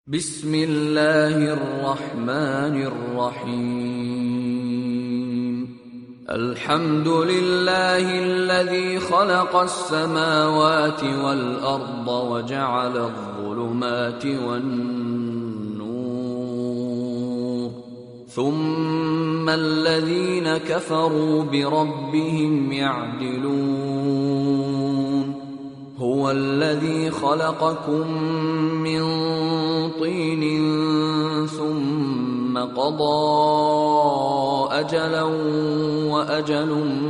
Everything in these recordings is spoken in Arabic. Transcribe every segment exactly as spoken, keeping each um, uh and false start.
بسم الله الرحمن الرحيم الحمد لله الذي خلق السماوات والأرض وجعل الظلمات والنور ثم الذين كفروا بربهم يعدلون هو الذي خلقكم من طين ثم قضى أجلا وأجل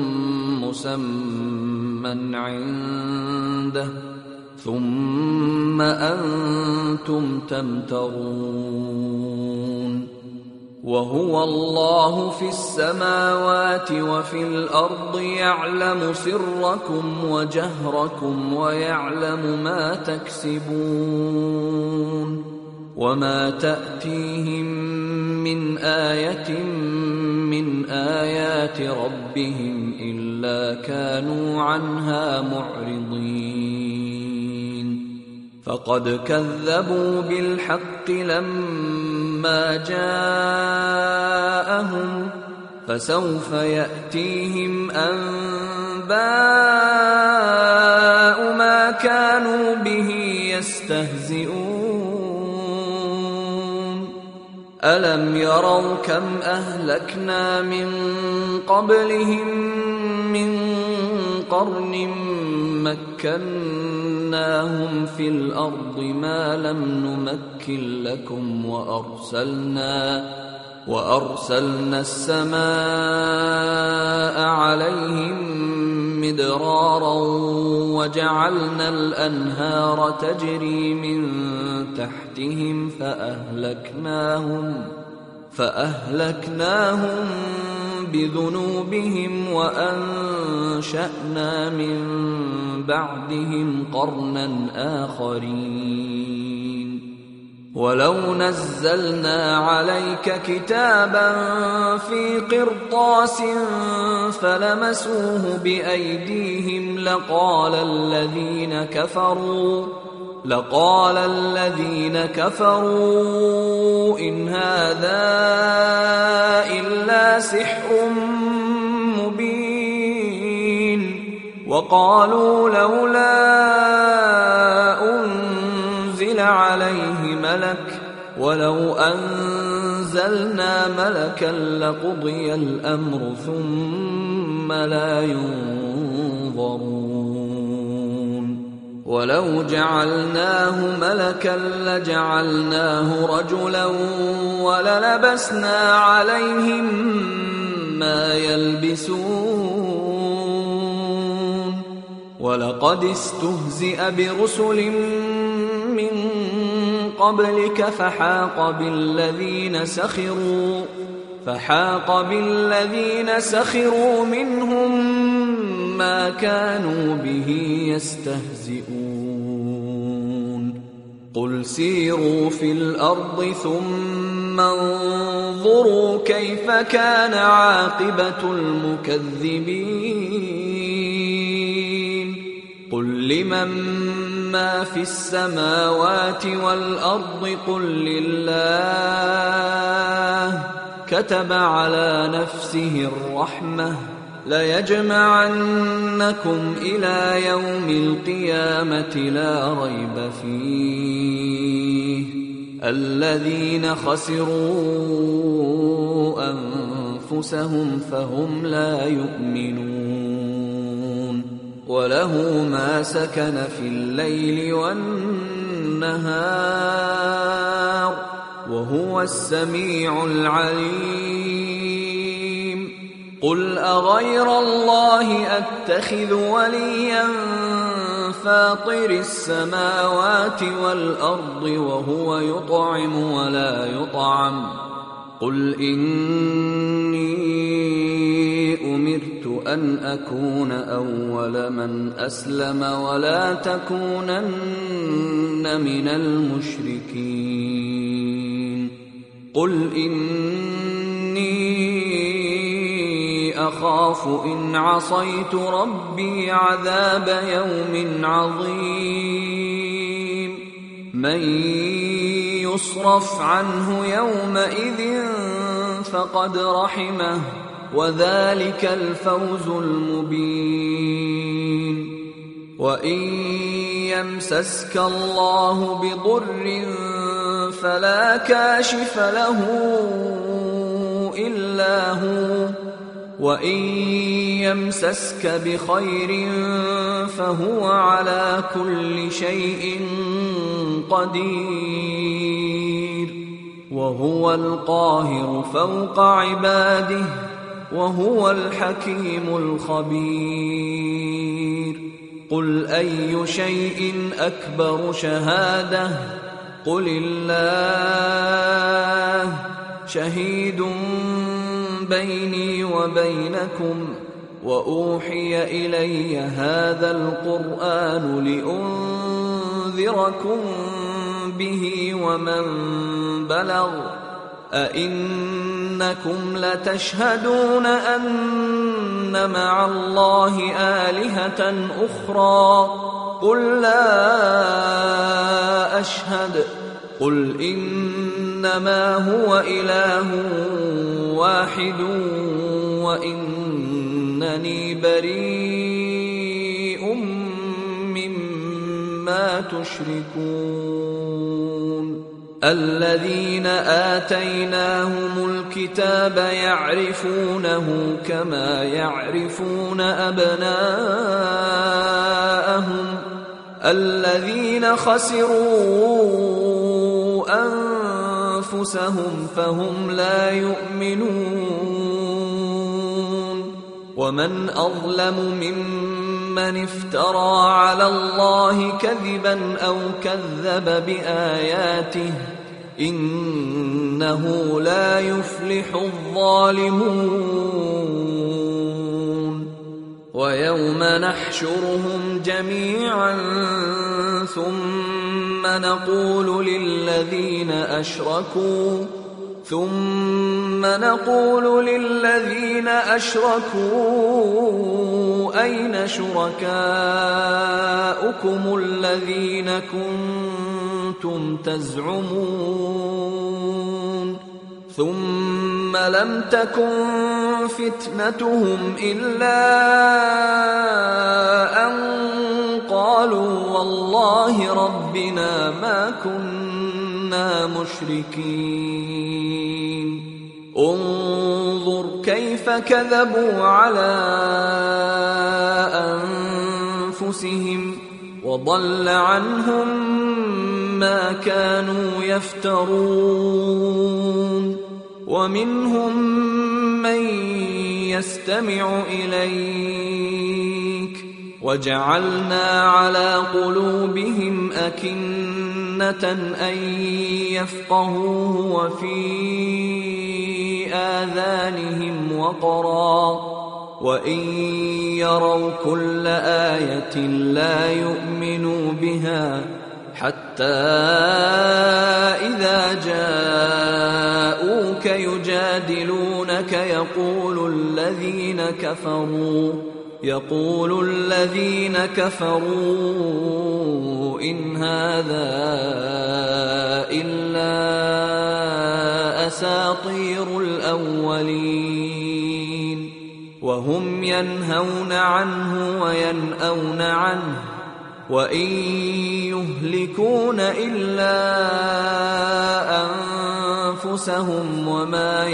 مسمى عنده ثم أنتم تمترون وهو الله في السماوات وفي الأرض يعلم سركم وجهركم ويعلم ما تكسبون وما تأتيهم من آية من آيات ربهم إلا كانوا عنها معرضين فقد كذبوا بالحق لما جاءهم فسوف يأتيهم أنباء ما كانوا به يستهزئون ألم يروا كم أهلكنا من قبلهم من قرن مكناهم في الأرض ما لم نمكن لكم وأرسلنا وأرسلنا السماء عليهم مدرارا وجعلنا الأنهار تجري من تحتهم فأهلكناهم فأهلكناهم بذنوبهم وأنشأنا من بعدهم قرنا آخرين ولو نزلنا عليك كتابا في قرطاس فلمسوه بأيديهم لقال الذين كفروا لقال الذين كفروا إن هذا إلا سحر مبين وقالوا لولا أنزل عليه ملك ولو أنزلنا ملكا لقضي الأمر ثم لا ينظرون ولو جعلناه ملكا لجعلناه رجلا وللبسنا عليهم ما يلبسون ولقد استهزئ برسل من قبلك فحاق بالذين سخروا فحاق بالذين سخروا منهم ما كانوا به يستهزئون قل سيروا في الأرض ثم انظروا كيف كان عاقبة المكذبين قل لمن ما في السماوات والأرض قل لله كتب على نفسه الرحمة ليجمعنكم إلى يوم القيامة لا ريب فيه الذين خسروا أنفسهم فهم لا يؤمنون وله ما سكن في الليل والنهار وهو السميع العليم قل أغير الله أتخذ وليا فاطر السماوات والأرض وهو يطعم ولا يطعم قل إني أمرت أن أكون أول من أسلم ولا تكونن من المشركين قل إني أخاف إن عصيت ربي عذاب يوم عظيم من يصرف عنه يومئذ فقد رحمه وذلك الفوز المبين. وإن يمسسك الله بضر فلا كاشف له إلا هو وإن يمسسك بخير فهو على كل شيء قدير وهو القاهر فوق عباده وهو الحكيم الخبير. قل أي شيء أكبر شهادة قل الله شهيد بيني وبينكم وأوحي إلي هذا القرآن لأنذركم به ومن بلغ أئنكم لتشهدون أن مع الله آلهة أخرى قل لا أشهد قل إنما هو إله واحد وإنني بريء مما تشركون. الذين آتيناهم الكتاب يعرفونه كما يعرفون أبناءهم الذين خسروا أنفسهم فهم لا يؤمنون. ومن أظلم ممن افترى على الله كذبا أو كذب بآياته إنه لا يفلح الظالمون. ويوم نحشرهم جميعا ثم نقول للذين أشركوا ثم نقول للذين أشركوا أين شركاؤكم الذين كنتم تزعمون ثم لم تكن فتنتهم إلا أن قالوا والله ربنا ما كنا مشركين. انظر كيف كذبوا على أنفسهم وضل عنهم ما كانوا يفترون. ومنهم من يستمع إليك وجعلنا على قلوبهم أكنة أن يفقهوه وفي آذانهم وقرا وإن يروا كل آية لا يؤمنوا بها حتى إذا جاءوك يجادلونك يقول الذين كفروا يقول الذين كفروا إن هذا إلا أساطير الأولين وهم ينهون عنه وينأون عنه وإن يهلكون إلا أنفسهم وما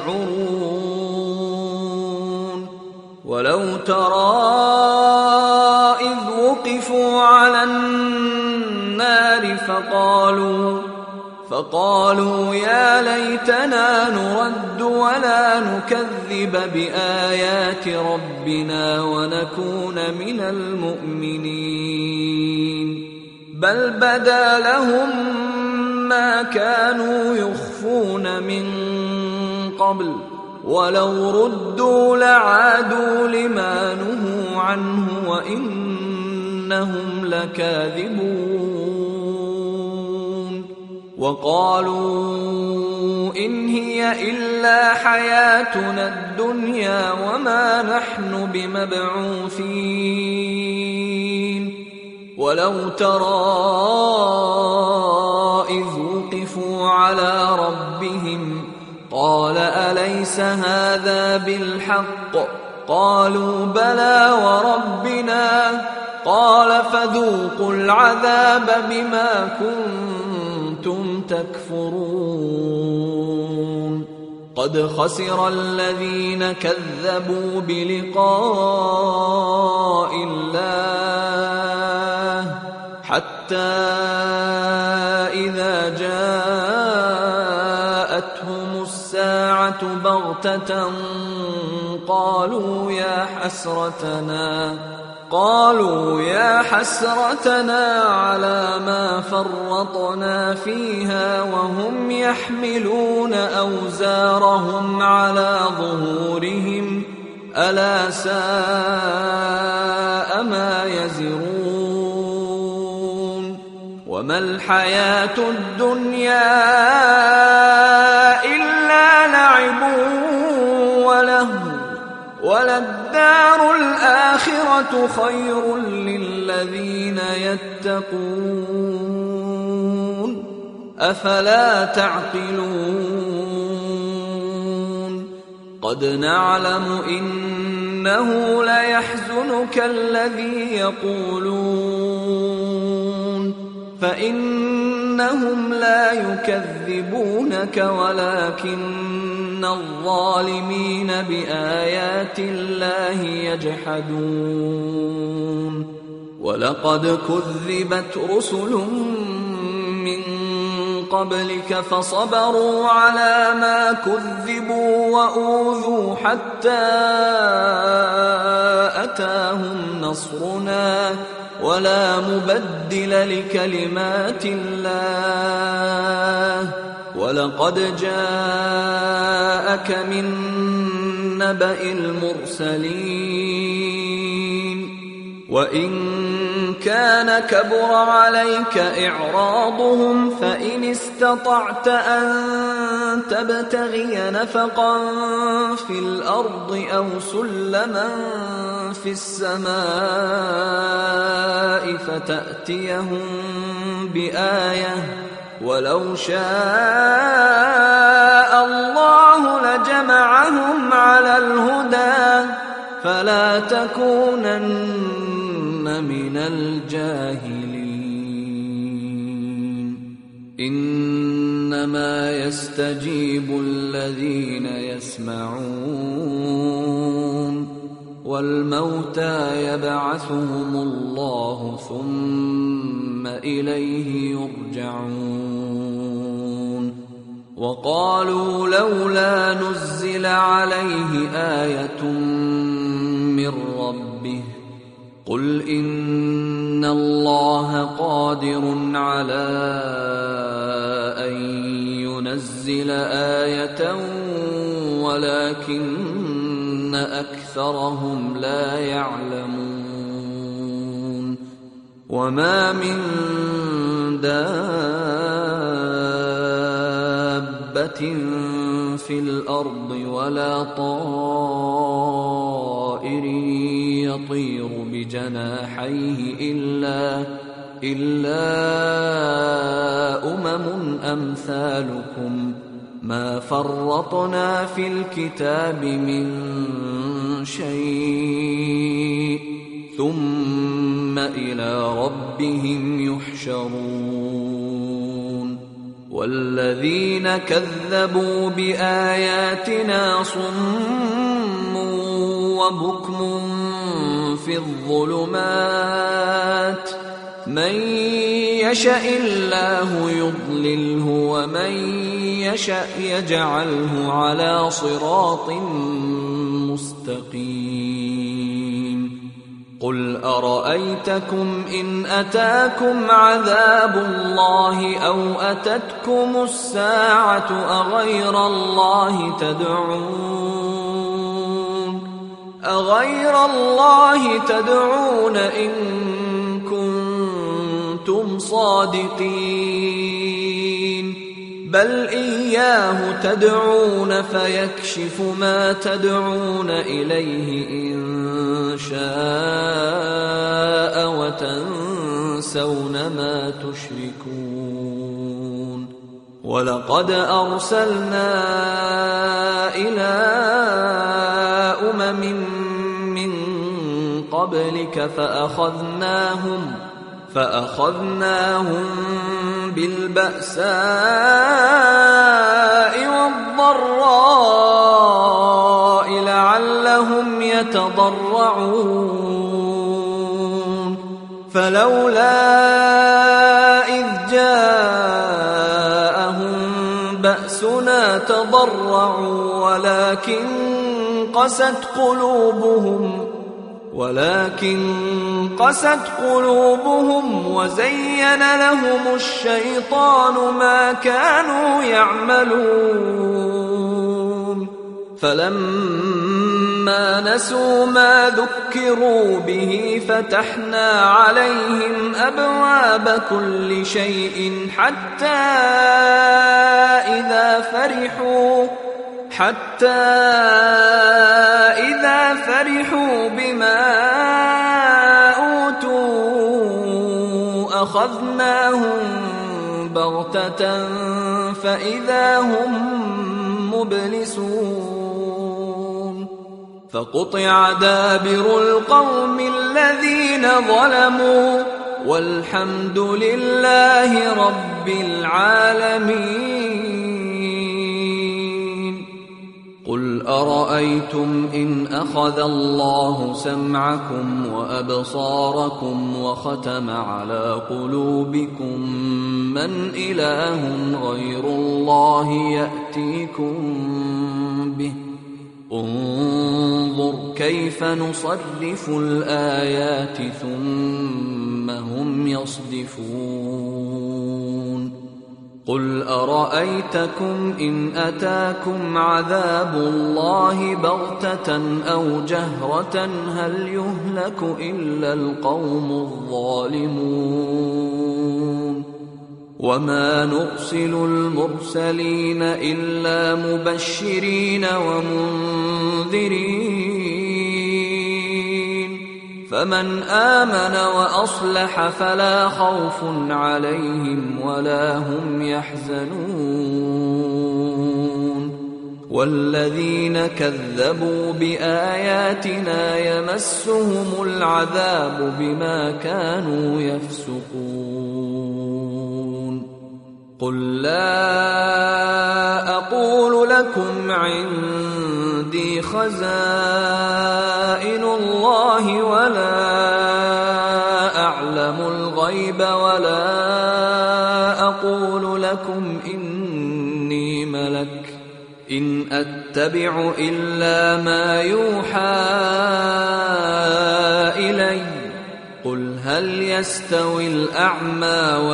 يشعرون. ولو ترى إذ وقفوا على النار فقالوا فقالوا يا ليتنا نرد ولا نكذب بآيات ربنا ونكون من المؤمنين بل بدا لهم ما كانوا يخفون من قبل ولو ردوا لعادوا لما نهوا عنه وإنهم لكاذبون. وقالوا إن هي إلا حياتنا الدنيا وما نحن بمبعوثين ولو ترى إذ وقفوا على ربهم قال أليس هذا بالحق؟ قالوا بلى وربنا. قال فذوقوا العذاب بما كنتم تكفرون. قد خسر الذين كذبوا بلقاء الله حتى إذا جاءتهم الساعة بغتة قالوا يا حسرتنا قالوا يا حسرتنا على ما فرطنا فيها وهم يحملون أوزارهم على ظهورهم ألا ساء ما يزرون. وما الحياة الدنيا إلا لعب ولهو وللدار الآخرة خير للذين يتقون أفلا تعقلون. قد نعلم إنه ليحزنك الذي يقولون فإنهم لا يكذبونك ولكن الظالمين بآيات الله يجحدون. ولقد كذبت رسل من قبلك فصبروا على ما كذبوا وأوذوا حتى أتاهم نصرنا ولا مبدل لكلمات الله. ولقد جاءك من نبأ المرسلين وإن كان كبر عليك إعراضهم فإن استطعت أن تبتغي نفقا في الأرض أو سلما في السماء فتأتيهم بآية ولو شاء الله لجمعهم على الهدى فلا تكونن من الجاهلين. إنما يستجيب الذين يسمعون والموتى يبعثهم الله ثم إليه يرجعون. وقالوا لولا نزل عليه آية من ربه قل إن الله قادر على أن ينزل آية ولكن أكثرهم لا يعلمون. وما من دابة في الأرض ولا طائر يطير بجناحيه إلا إلا أمم أمثالكم ما فرطنا في الكتاب من شيء ثم إلى ربهم يحشرون. والذين كذبوا بآياتنا صم وبكم في الظلمات من يشاء الله يضلله ومن يشاء يجعله على صراط مستقيم. قل أرأيتكم إن أتاكم عذاب الله أو أتتكم الساعة أغير الله تدعون أغير الله تدعون إن كنتم صادقين بل إياه تدعون فيكشف ما تدعون إليه إن شاء وتنسون ما تشركون. ولقد أرسلنا إلى أمم من قبلك فأخذناهم فأخذناهم بالبأساء والضراء لعلهم يتضرعون. فلولا إذ جاءهم بأسنا تضرعوا ولكن قست قلوبهم ولكن قست قلوبهم وزين لهم الشيطان ما كانوا يعملون. فلما نسوا ما ذكروا به فتحنا عليهم أبواب كل شيء حتى إذا فرحوا حتى إذا فرحوا بما أوتوا أخذناهم بغتة فإذا هم مبلسون. فقطع دابر القوم الذين ظلموا والحمد لله رب العالمين. قل أرأيتم إن أخذ الله سمعكم وأبصاركم وختم على قلوبكم من إله غير الله يأتيكم به انظر كيف نصرف الآيات ثم هم يصدفون. قل أرأيتكم إن أتاكم عذاب الله بغتة أو جهرة هل يهلك إلا القوم الظالمون. وما نرسل المرسلين إلا مبشرين ومنذرين فمن آمن وأصلح فلا خوف عليهم ولا هم يحزنون. والذين كذبوا بآياتنا يمسهم العذاب بما كانوا يفسقون. قل لا أقول لكم عندي خزائن الله ولا أعلم الغيب ولا أقول لكم إني ملك إن أتبع إلا ما يوحى إلي قل هل يستوي الأعمى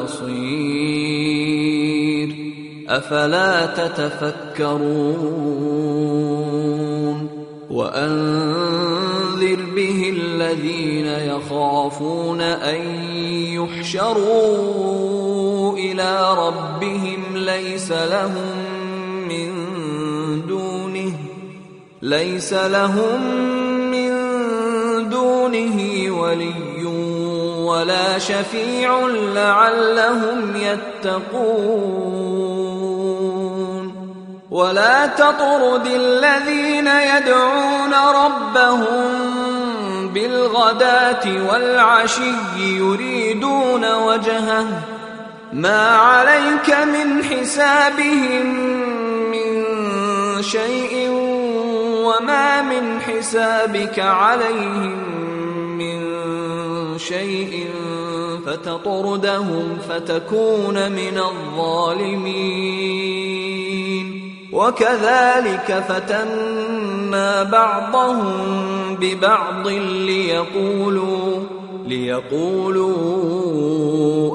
والبصير أفلا تتفكرون. وأنذر به الذين يخافون أن يحشروا إلى ربهم ليس لهم من دونه ليس لهم من دونه ولي ولا شفيع لعلهم يتقون. ولا تطرد الذين يدعون ربهم بالغداة والعشي يريدون وجهه ما عليك من حسابهم من شيء وما من حسابك عليهم من شيء فتطردهم فتكون من الظالمين. وكذلك فتنا بعضهم ببعض ليقولوا ليقولوا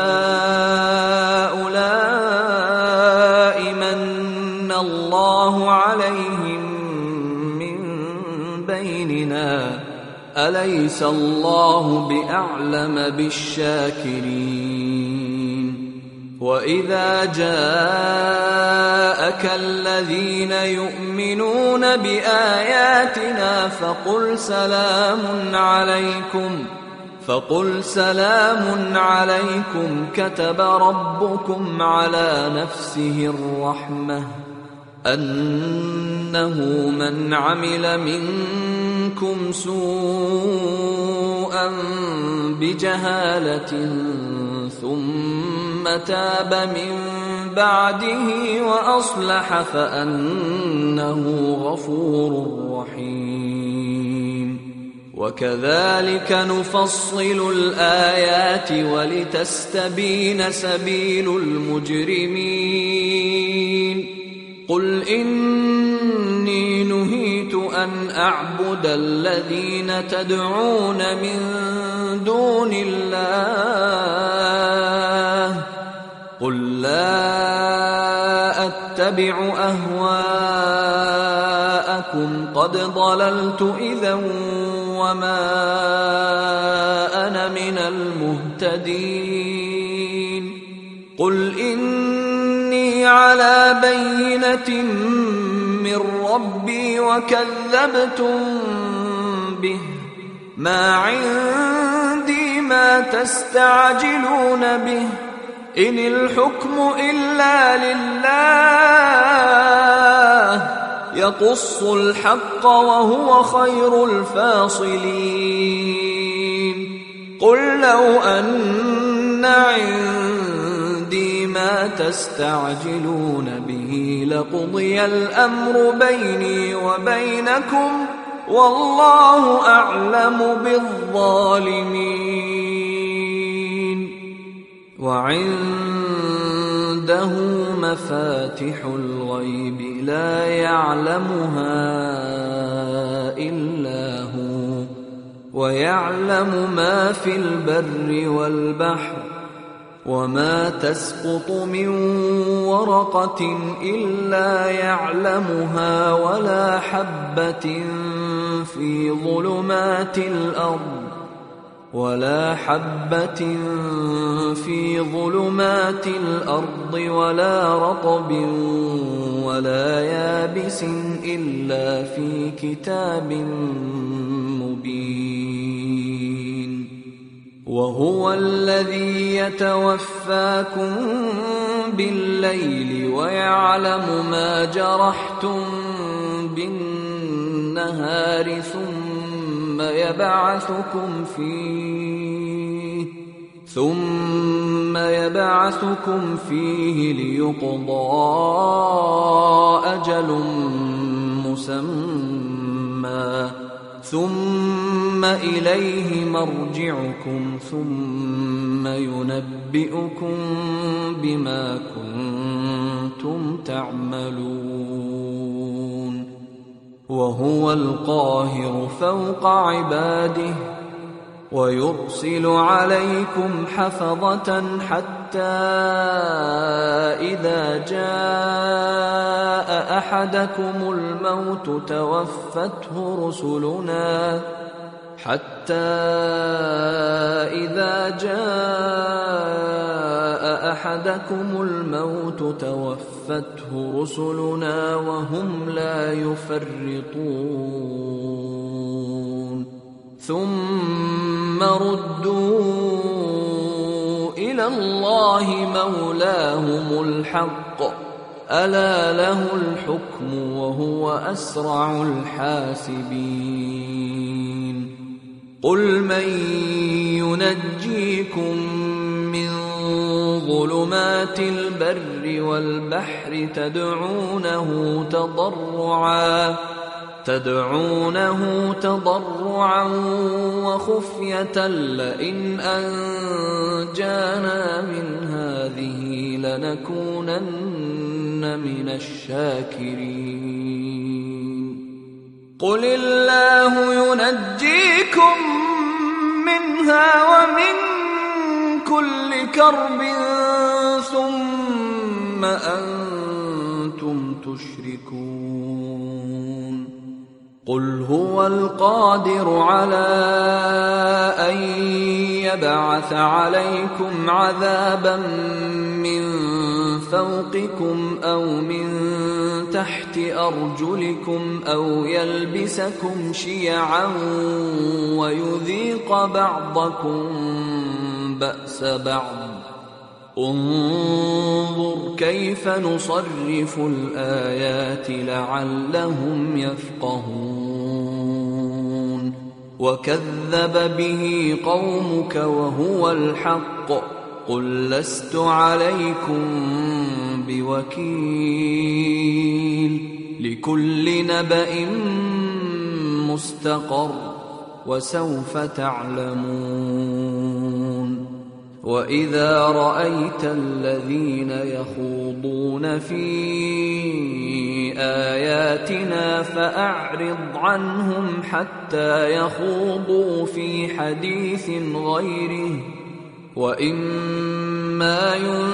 أهؤلاء من الله عليهم من بيننا أليس الله بأعلم بالشاكرين. وإذا جاءك الذين يؤمنون بآياتنا فقل سلام عليكم فقل سلام عليكم كتب ربكم على نفسه الرحمة أنه من عمل منكم سوءا بجهالة ثم تاب من بعده وأصلح فأنه غفور رحيم. وكذلك نفصل الآيات ولتستبين سبيل المجرمين. قل إني نهيت أن أعبد الذين تدعون من دون الله قل لا أتبع أهواءكم قد ضللت إذا وما أنا من المهتدين. قل إني على بينة من ربي وكذبتم به ما عندي ما تستعجلون به إن الحكم إلا لله يقص الحق وهو خير الفاصلين. قل لو أن عندي ما تستعجلون به لقضي الأمر بيني وبينكم والله أعلم بالظالمين. وعنده مفاتح الغيب لا يعلمها إلا هو ويعلم ما في البر والبحر وما تسقط من ورقة إلا يعلمها ولا حبة في ظلمات الأرض ولا حبة في ظلمات الأرض ولا رطب ولا يابس إلا في كتاب مبين. وهو الذي يتوفاكم بالليل ويعلم ما جرحتم بالنهار ثم يبعثكم فيه ثم يبعثكم فيه ليقضى أجل مسمى ثم إليه مرجعكم ثم ينبئكم بما كنتم تعملون. وهو القاهر فوق عباده ويرسل عليكم حفظة حتى إذا جاء أحدكم الموت توفته رسلنا حتى إذا جاء أحدكم الموت توفته رسلنا وهم لا يفرطون ثم ردوا إلى الله مولاهم الحق ألا له الحكم وهو أسرع الحاسبين. قل من ينجيكم من ظلمات البر والبحر تدعونه تضرعا تدعونه تضرعا وخفية لئن أنجانا من هذه لنكونن من الشاكرين. قل الله ينجيكم منها ومن كل كرب ثم أنتم تشركون. قل هو القادر على أن يبعث عليكم عذابا من فوقكم أو من تحت أرجلكم أو يلبسكم شيعا ويذيق بعضكم بأس بعض انظر كيف نصرف الآيات لعلهم يفقهون وكذب به قومك وهو الحق قل لست عليكم بوكيل لكل نبأ مستقر وسوف تعلمون وإذا رأيت الذين يخوضون في آياتنا فأعرض عنهم حتى يخوضوا في حديث غيره وإما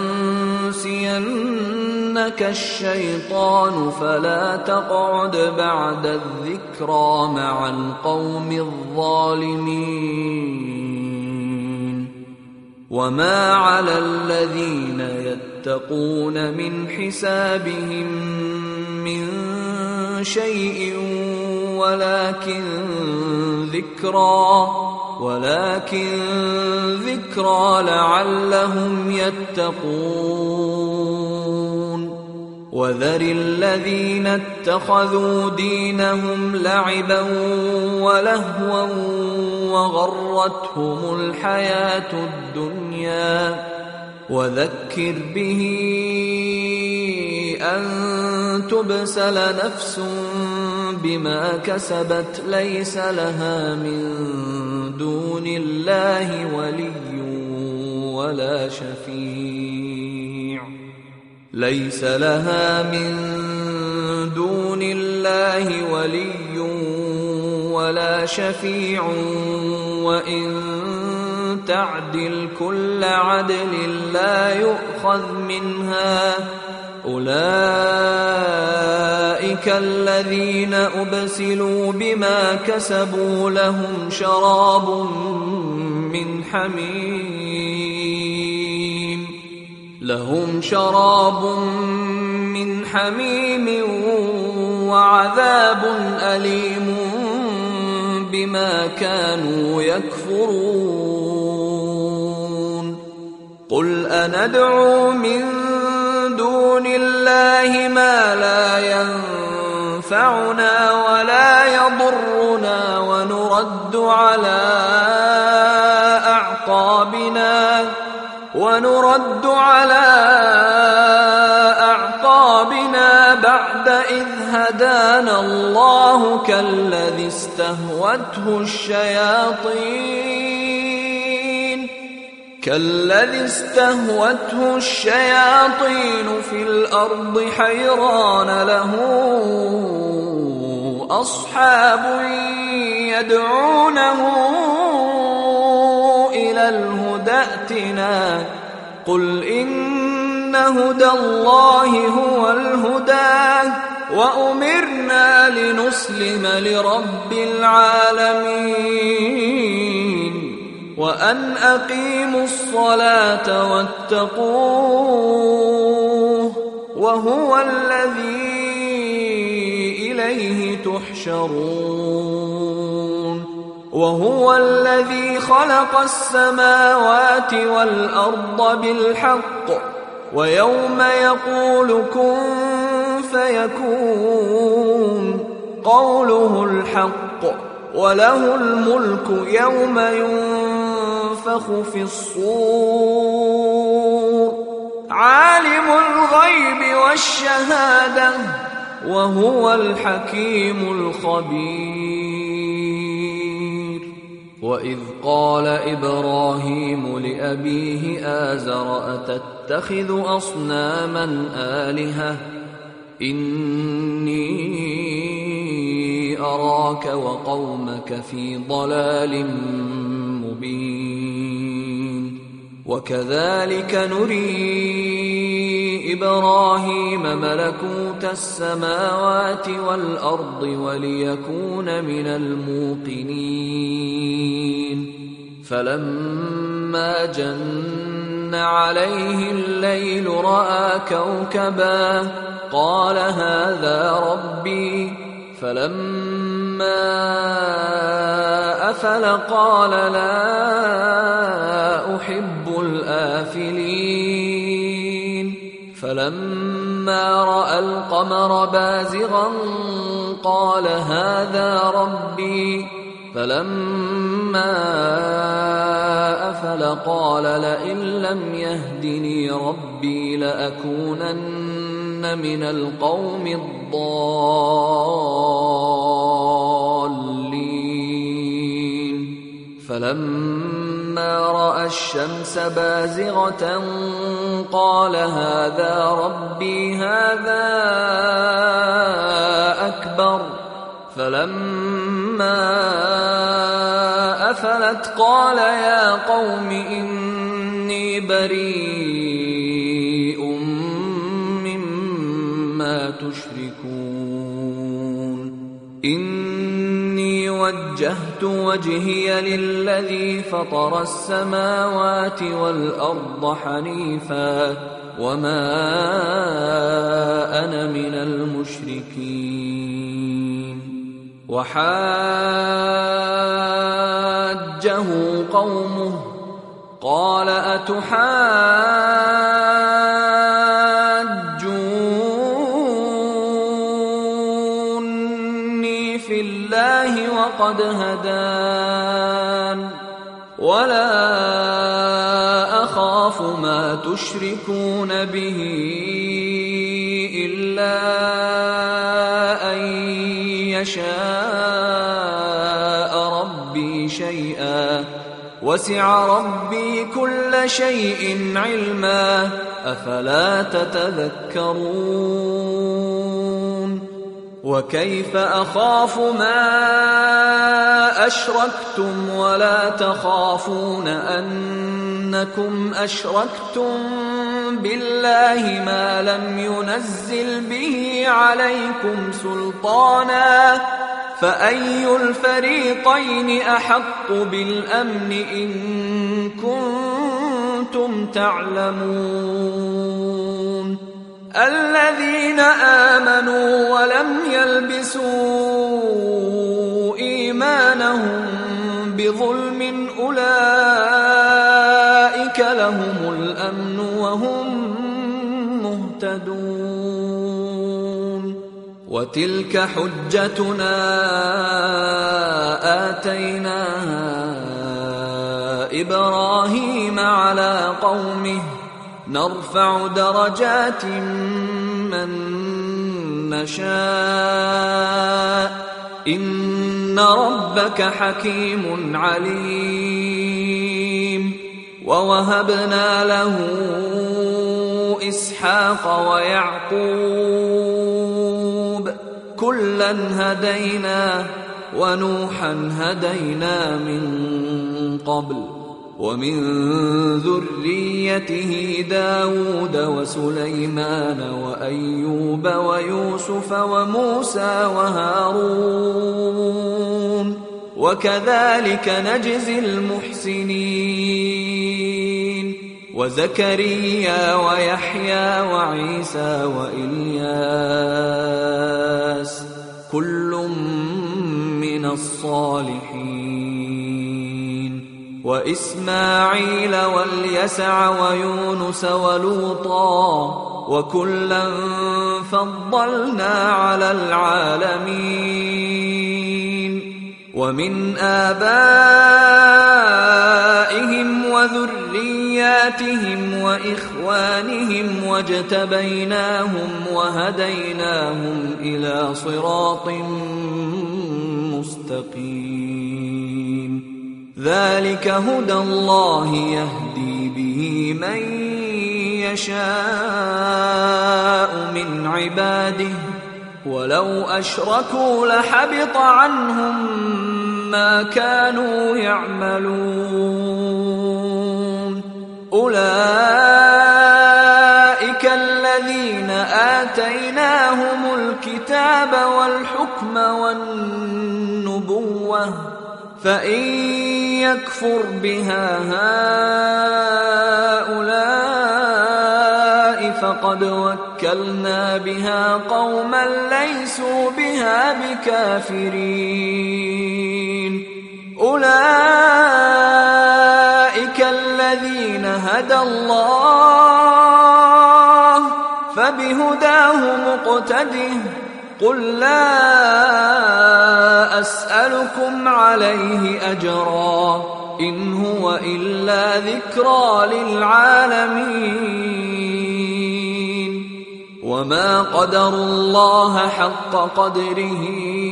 ينسينك الشيطان فلا تقعد بعد الذكرى مع القوم الظالمين وما على الذين يتقون من حسابهم من شيء ولكن ذكرى ولكن ذكرى لعلهم يتقون وذر الذين اتخذوا دينهم لعبا ولهوا وغرتهم الحياة الدنيا وذكر به أن تبسل نفس بما كسبت ليس لها من دون الله ولي ولا شفيع ليس لها من دون الله ولي ولا شفيع وإن تعدل كل عدل لا يؤخذ منها أولئك الذين أبسلوا بما كسبوا لهم شراب من حميم لهم شراب من حميم وعذاب أليم بما كانوا يكفرون قل أندعو من دون الله ما لا ينفعنا ولا يضرنا ونرد على أعقابنا ونرد على أعقابنا بعد إذ هدانا الله كالذي استهوته الشياطين كالذي استهوته الشياطين في الأرض حيران له أصحاب يدعونه إلى الهدى ائتنا قل إن هدى الله هو الهدى وأمرنا لنسلم لرب العالمين وأن أقيموا الصلاة واتقوه وهو الذي إليه تحشرون وهو الذي خلق السماوات والأرض بالحق ويوم يقول كن فيكون قوله الحق وله الملك يوم ينفخ في الصور عالم الغيب والشهادة وهو الحكيم الخبير وإذ قال إبراهيم لأبيه آزر أتتخذ أصناما آلهة إني أراك وقومك في ضلال مبين وكذلك نري إبراهيم ملكوت السماوات والأرض وليكون من الموقنين فلما جن عليه الليل رأى كوكبا قال هذا ربي فلما أفل قال لا أحب الآفلين فلما رأى القمر بازغا قال هذا ربي فلما أفل قال لئن لم يهدني ربي لأكونن من القوم الضالين فلما رأى الشمس بازغة قال هذا ربي هذا أكبر فلما أفلت قال يا قوم إني بريء مما تشركون إني وجهت وجهي للذي فطر السماوات والأرض حنيفا وما أنا من المشركين وحاجه قومه قال أتحاجوني في الله وقد هدان ولا أخاف ما تشركون به إلا أن يشاء ربي شيئا وسع ربي كل شيء علما أفلا تتذكرون وكيف أخاف ما أشركتم ولا تخافون أنكم أشركتم بالله ما لم ينزل به عليكم سلطانا فأي الفريقين أحق بالأمن إن كنتم تعلمون الذين آمنوا ولم يلبسوا إيمانهم بظلم أولئك لهم الأمن وهم مهتدون وتلك حجتنا آتيناها إبراهيم على قومه نرفع درجات من نشاء إن ربك حكيم عليم ووهبنا له إسحاق ويعقوب كلا هدينا ونوحا هدينا من قبل ومن ذريته داود وسليمان وأيوب ويوسف وموسى وهارون وكذلك نجزي المحسنين وزكريا ويحيى وعيسى وإلياس كل من الصالحين وإسماعيل واليسع ويونس ولوطا وكلا فضلنا على العالمين ومن آبائهم وذرياتهم وإخوانهم واجتبيناهم وهديناهم إلى صراط مستقيم ذلك هدى الله يهدي به من يشاء من عباده ولو أشركوا لحبط عنهم ما كانوا يعملون أولئك الذين آتيناهم الكتاب والحكم والنبوة فإن يكفر بها هؤلاء فقد وكلنا بها قوما ليسوا بها بكافرين. أولئك الذين هدى الله فبهداه مقتده. قل لا أسألكم عليه أجرا إن هو إلا ذكرى للعالمين. وما قدروا الله حق قدره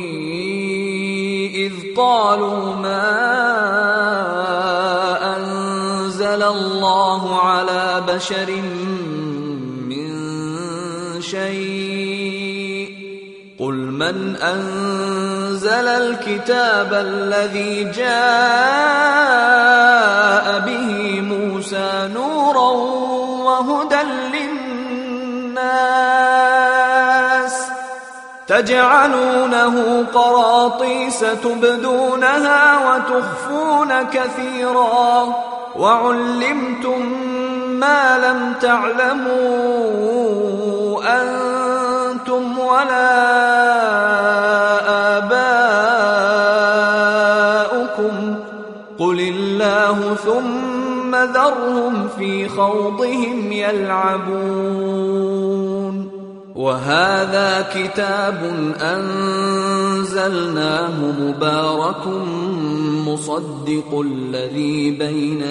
إذ قالوا ما أنزل الله على بشر من شيء. قل من أنزل الكتاب الذي جاء به موسى نورا وهدى للناس تجعلونه قراطيس تبدونها وتخفون كثيرا وعلمتم ما لم تعلموا أنتم ولا آباؤكم قل الله ثم ذرهم في خوضهم يلعبون. وهذا كتاب أنزلناه مبارك مصدق الذي بين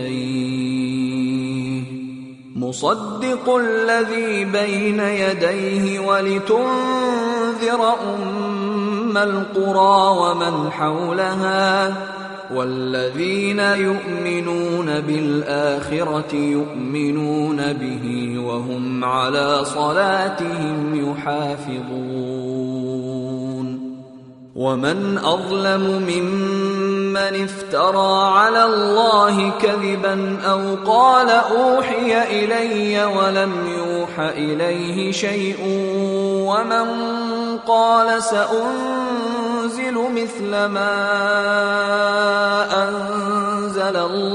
يديه مصدق الذي بين يديه ولتنذر أم القرى ومن حولها والذين يؤمنون بالآخرة يؤمنون به وهم على صلاتهم يحافظون. ومن أظلم ممن افترى على الله كذبا أو قال أوحي إلي ولم يوح إليه شيء ومن قال سأنزل مثل ما أنزل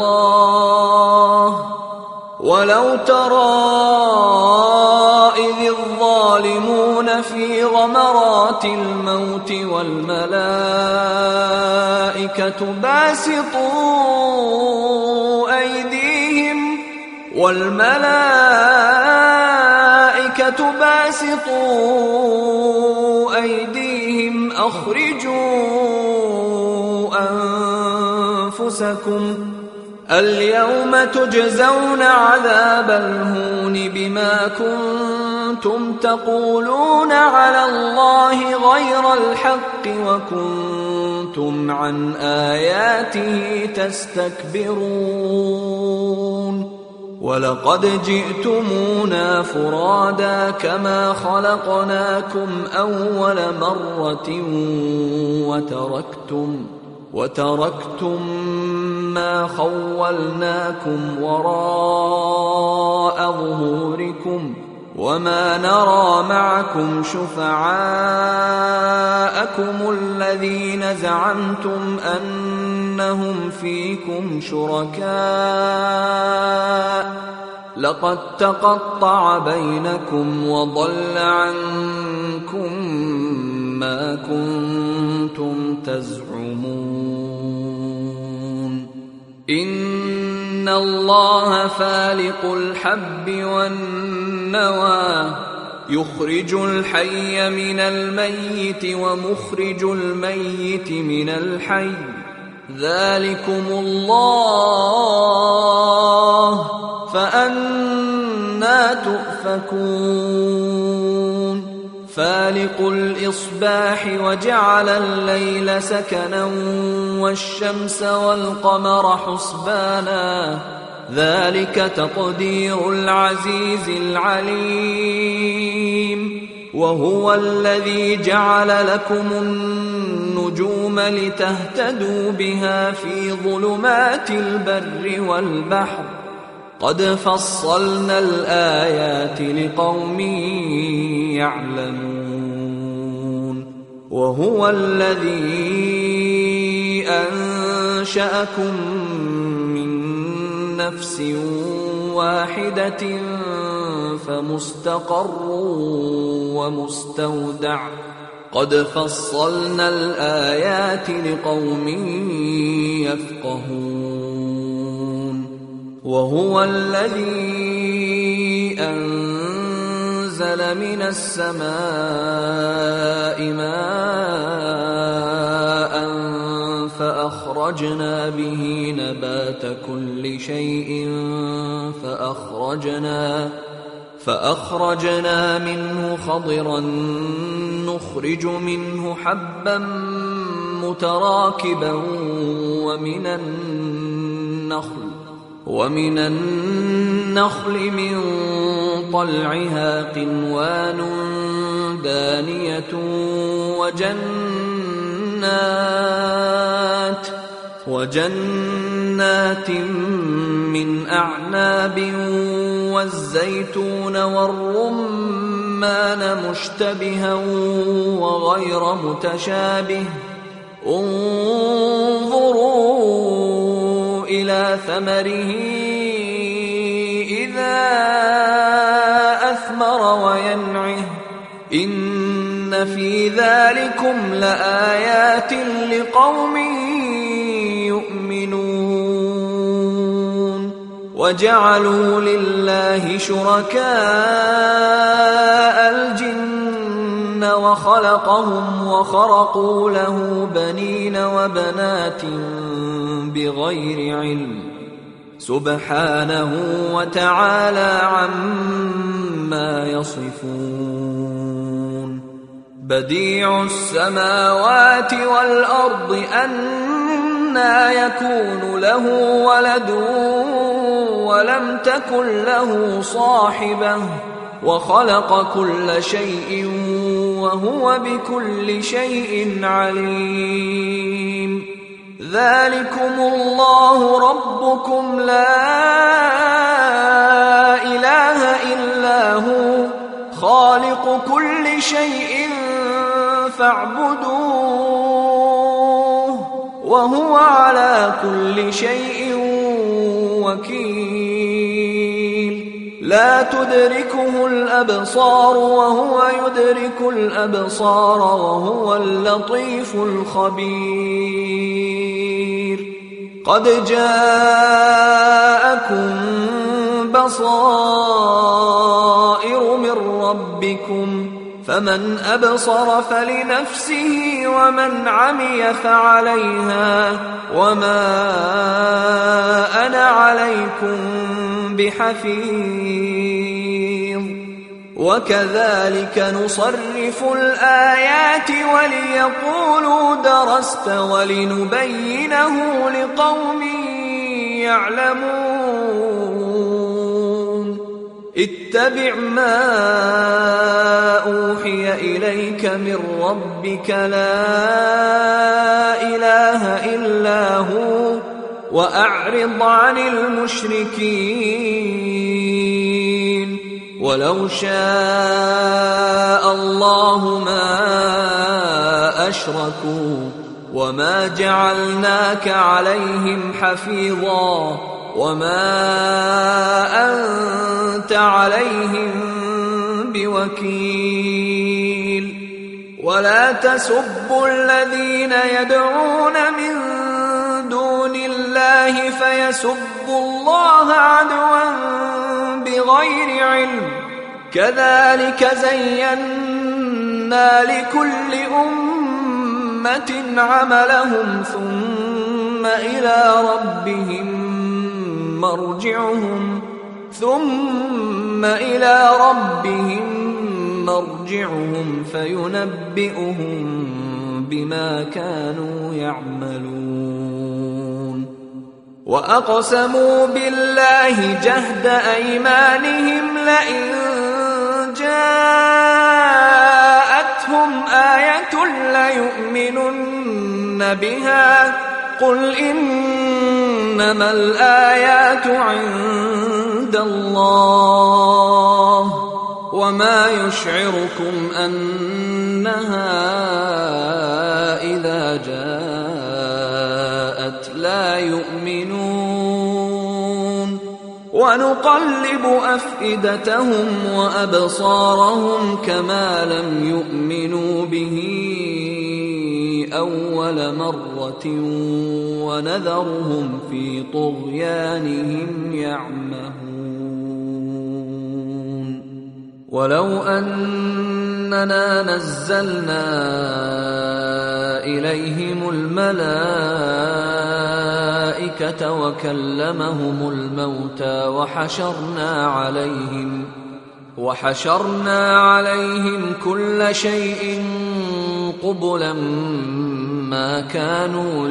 الله ولو ترى إذ الظالمون في غمرات الموت والملائكة باسطوا أيديهم والملائكة باسطوا أيديهم أخرجوا أنفسكم اليوم تجزون عذاب الهون بما كنتم تقولون على الله غير الحق وكنتم عن آياته تستكبرون. ولقد جئتمونا فرادا كما خلقناكم أول مرة وتركتم وتركتم ما خولناكم وراء ظهوركم وما نرى معكم شفعاءكم الذين زعمتم أنهم فيكم شركاء لقد تقطع بينكم وضل عنكم ما كنتم تزعمون. إن الله فالق الحب والنوى يخرج الحي من الميت ومخرج الميت من الحي ذلكم الله فأنى تؤفكون. فالق الإصباح وجعل الليل سكنا والشمس والقمر حسبانا ذلك تقدير العزيز العليم. وهو الذي جعل لكم النجوم لتهتدوا بها في ظلمات البر والبحر قد فصلنا الآيات لقوم يعلمون. وهو الذي أنزل أنشأكم من نفس واحدة فمستقر ومستودع قد فصلنا الآيات لقوم يفقهون وهو الذي أنزل من السماء ماء فأخرجنا به نبات كل شيء فأخرجنا فأخرجنا منه خضرا نخرج منه حبا متراكبا ومن النخل ومن النخل من طلعها قنوان دانية وجنات وجنات من أعناب والزيتون والرمان مشتبها وغير متشابه انظروا إلى ثمره إذا أثمر وينعه إن في ذلكم لآيات لقوم يؤمنون وجعلوا لله شركاء الجن وخلقهم وخرقوا له بنين وبنات بغير علم سبحانه وتعالى عما يصفون بديع السماوات والأرض أنى يكون له ولد ولم تكن له صاحبة وخلق كل شيء وهو بكل شيء عليم ذلكم الله ربكم لا إله إلا هو خالق كل شيء فاعبدوه وهو على كل شيء وكيل لا تدركه الأبصار وهو يدرك الأبصار وهو اللطيف الخبير قد جاءكم بصائر من ربكم فمن أبصر فلنفسه ومن عمي فعليها وما أنا عليكم بحفيظ وكذلك نصرف الآيات وليقولوا درست ولنبينه لقوم يعلمون اتبع ما أوحي إليك من ربك لا إله إلا هو وأعرض عن المشركين ولو شاء الله ما أشركوا وما جعلناك عليهم حفيظا وما أنت عليهم بوكيل ولا تسبوا الذين يدعون من دون الله فيسبوا الله عدوا بغير علم كذلك زينا لكل أمة عملهم ثم إلى ربهم مرجعهم ثم إلى ربهم مرجعهم فينبئهم بما كانوا يعملون وأقسموا بالله جهد أيمانهم لئن جاءتهم آية ليؤمنن بها قل إنما الآيات عند الله وما يشعركم أنها إذا جاءت جاءت لا يؤمنون ونقلب أفئدتهم وأبصارهم كما لم يؤمنوا به أول مرة ونذرهم في طغيانهم يعمهون ولو أننا نزلنا إليهم الملائكة وكلمهم الموتى وحشرنا عليهم وحشرنا عليهم كل شيء قبلا ما كانوا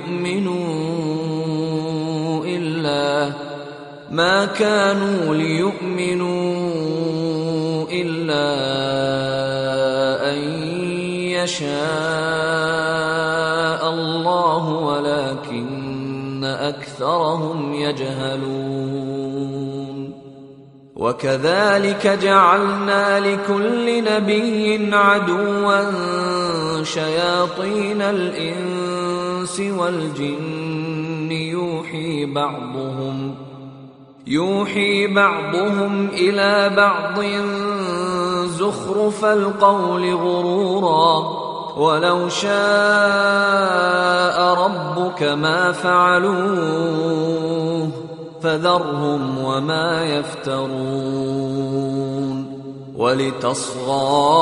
ليؤمنوا إلا ما كانوا ليؤمنوا إلا أن يشاء الله ولكن أكثرهم يجهلون وكذلك جعلنا لكل نبي عدوا شياطين الإنس والجن يوحي بعضهم يوحي بعضهم إلى بعض زخرف القول غرورا ولو شاء ربك ما فعلوه فذرهم وما يفترون ولتصغى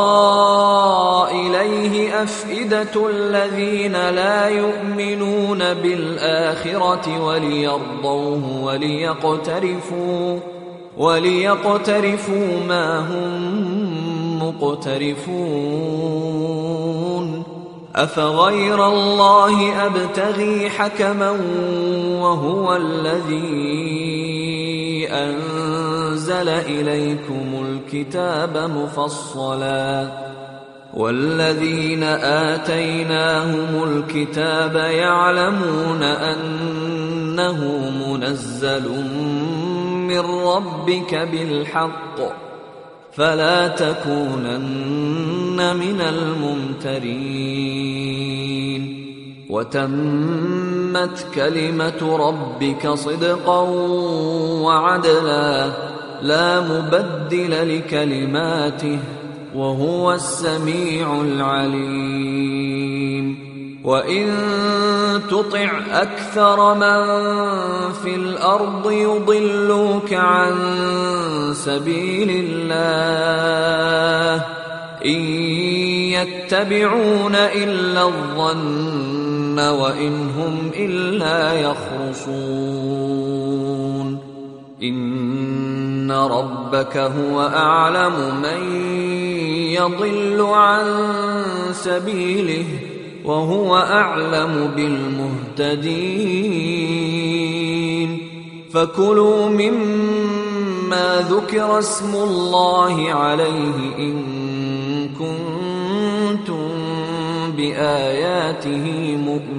إليه أفئدة الذين لا يؤمنون بالآخرة وليرضوه وليقترفوا وليقترفوا ما هم مقترفون أفغير الله أبتغي حكما وهو الذي أنزل إليكم الكتاب مفصلا والذين آتيناهم الكتاب يعلمون أنه منزل من ربك بالحق فلا تكونن من الممترين وتمت كلمة ربك صدقا وعدلا لا مبدل لكلماته وهو السميع العليم وإن تطع أكثر من في الأرض يضلوك عن سبيل الله إن يتبعون إلا الظن وإن هم إلا يخرصون إن ربك هو أعلم من يضل عن سبيله وهو أعلم بالمهتدين فكلوا مما ذكر اسم الله عليه إن كنتم بآياته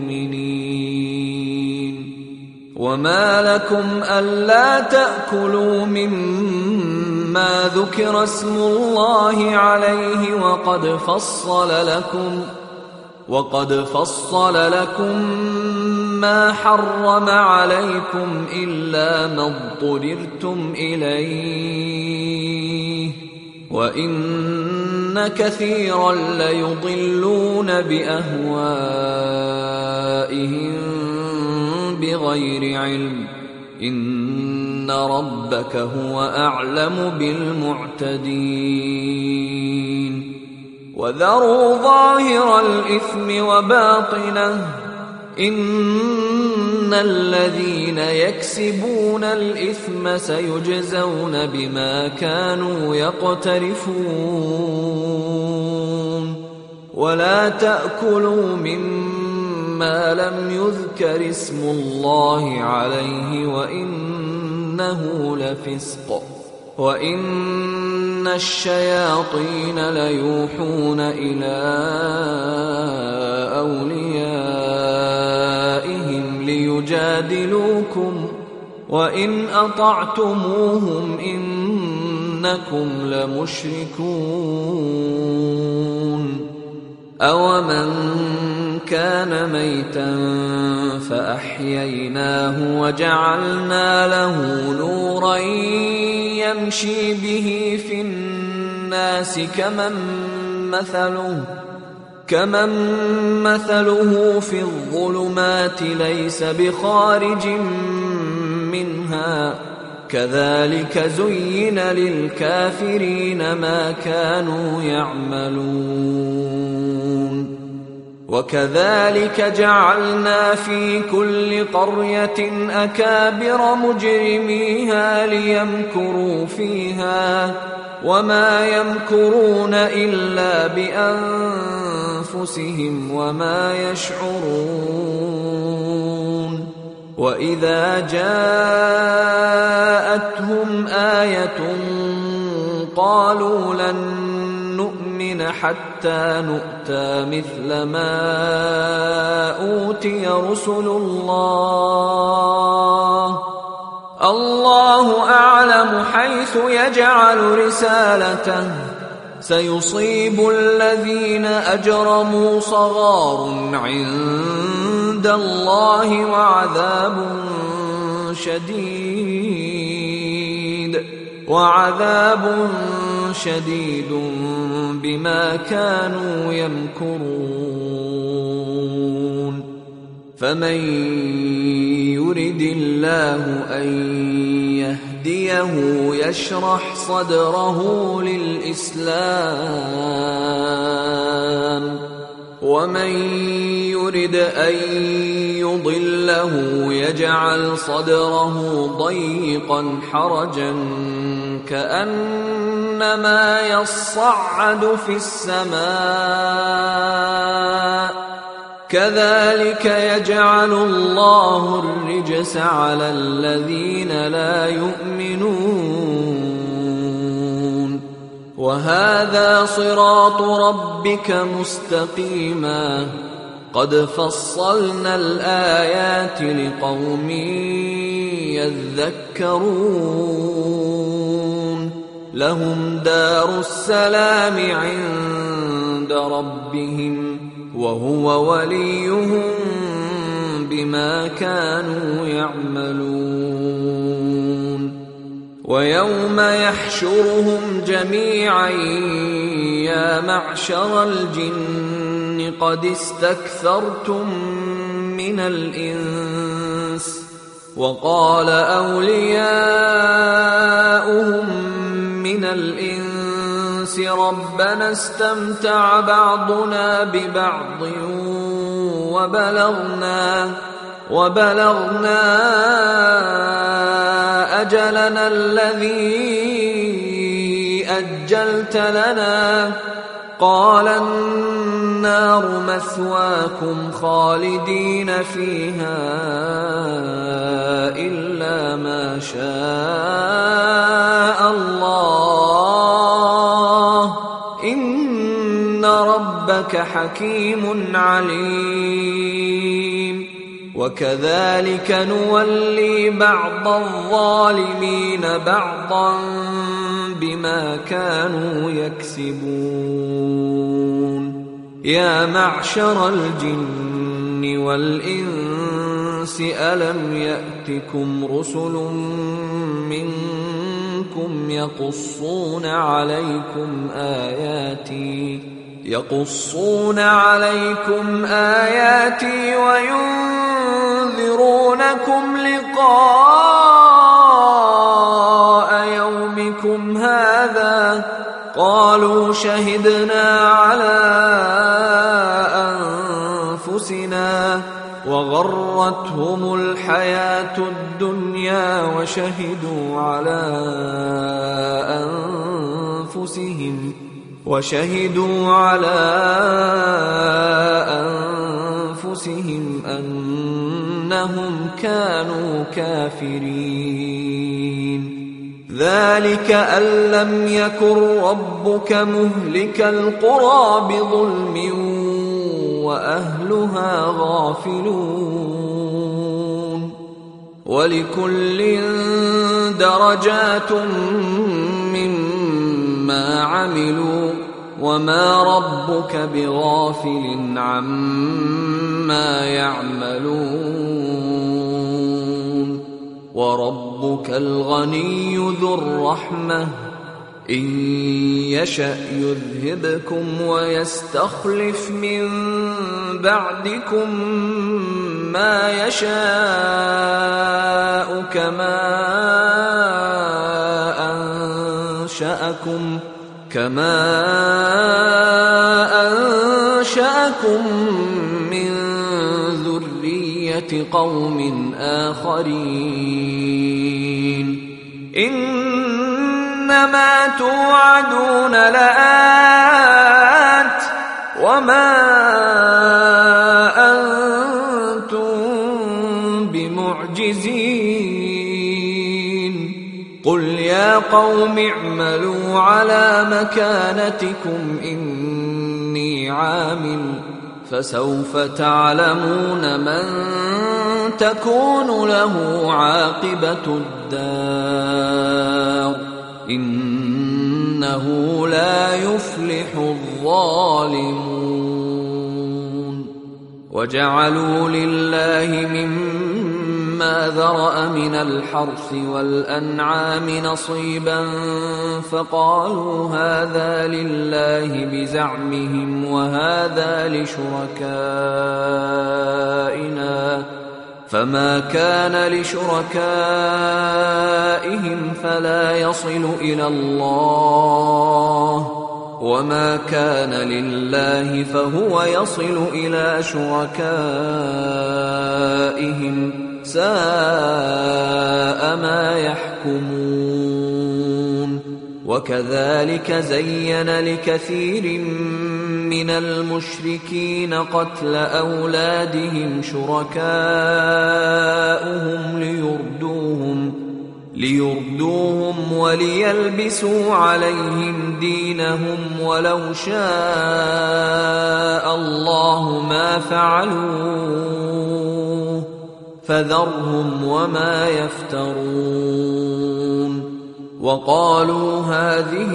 مؤمنين وما لكم ألا تأكلوا مما ذكر اسم الله عليه وقد فصل لكم وقد فصل لكم ما حرم عليكم إلا ما اضطررتم إليه وإن كثيرا ليضلون بأهوائهم بغير علم إن ربك هو أعلم بالمعتدين وذروا ظاهر الإثم وباطنه إن الذين يكسبون الإثم سيجزون بما كانوا يقترفون ولا تأكلوا مما لم يذكر اسم الله عليه وإنه لفسق وإن الشياطين ليوحون إلى أوليائهم ليجادلوكم وإن أطعتموهم إنكم لمشركون أومن كان ميتا فأحييناه وجعلنا له نورا يمشي به في الناس كمن مثله كمن مثله في الظلمات ليس بخارج منها كذلك زين للكافرين ما كانوا يعملون وكذلك جعلنا في كل قرية أكابر مجرميها ليمكروا فيها وما يمكرون إلا بأنفسهم وما يشعرون وإذا جاءتهم آية قالوا لن نؤمن حتى نؤتى مثل ما أوتي رسل الله الله أعلم حيث يجعل رسالته سيصيب الذين أجرموا صغار عند الله وعذاب شديد وعذاب شديد بما كانوا يمكرون فمن يرد الله أن يهديه يشرح صدره للإسلام ومن يرد أن يضله يجعل صدره ضيقا حرجا كأنما يصعد في السماء كذلك يجعل الله الرجس على الذين لا يؤمنون وهذا صراط ربك مستقيما قد فصلنا الآيات لقوم يذكرون لهم دار السلام عند ربهم وهو وليهم بما كانوا يعملون ويوم يحشرهم جميعا يا معشر الجن قد استكثرتم من الإنس وقال أولياؤهم من الإنس ربنا استمتع بعضنا ببعض وبلغنا وبلغنا أجلنا الذي أجلت لنا قال النار مثواكم خالدين فيها إلا ما شاء الله إن ربك حكيم عليم وكذلك نولي بعض الظالمين بعضا بما كانوا يكسبون يا معشر الجن والإنس ألم يأتكم رسل منكم يقصون عليكم آياتي يقصون عليكم آياتي وينذرونكم لقاء يومكم هذا قالوا شهدنا على أنفسنا وغرتهم الحياة الدنيا وشهدوا على أنفسهم وشهدوا على أنفسهم أنهم كانوا كافرين ذلك أن لم يكن ربك مهلك القرى بظلم وأهلها غافلون ولكل درجات مما عملوا وما ربك بغافل عما يعملون وربك الغني ذو الرحمة إن يشأ يذهبكم ويستخلف من بعدكم ما يشاء كما أنشأكم كما أنشأكم من ذرية قوم آخرين إنما توعدون لآت وما أنتم بمعجزين قل يا قوم اعملوا على مكانتكم إني عامل فسوف تعلمون من تكون له عاقبة الدار إنه لا يفلح الظالمون وجعلوا لله مما ذرأ من الحرث والأنعام نصيبا فقالوا هذا لله بزعمهم وهذا لشركائنا فما كان لشركائهم فلا يصل إلى الله وما كان لله فهو يصل إلى شركائهم ساء ما يحكمون وكذلك زين لكثير من المشركين قتل أولادهم شركاؤهم ليردوهم ليردوهم وليلبسوا عليهم دينهم ولو شاء الله ما فعلوه فذرهم وما يفترون وقالوا هذه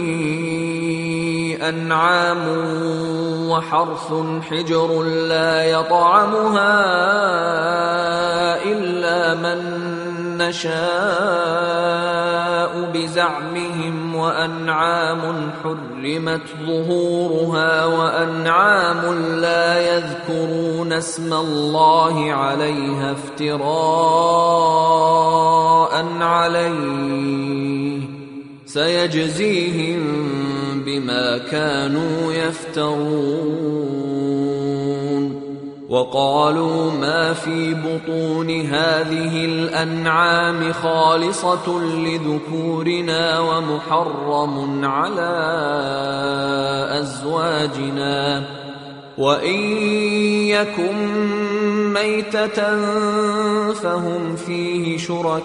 أنعام وحرث حجر لا يطعمها إلا من نشاء بزعمهم وأنعام حرمت ظهورها وأنعام لا يذكرون اسم الله عليها افتراء عليه سيجزيهم بما كانوا يفترون وقالوا ما في بطون هذه الأنعام خالصة لذكورنا ومحرم على أزواجنا وإن يكن ميتة فهم فيه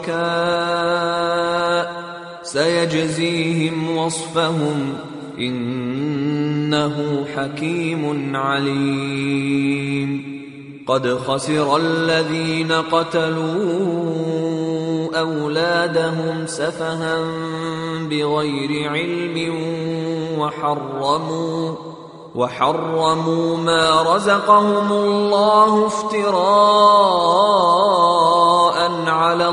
شركاء سيجزيهم وصفهم إنه حكيم عليم قد خسر الذين قتلوا أولادهم سفها بغير علم وحرموا وحرموا ما رزقهم الله افتراء على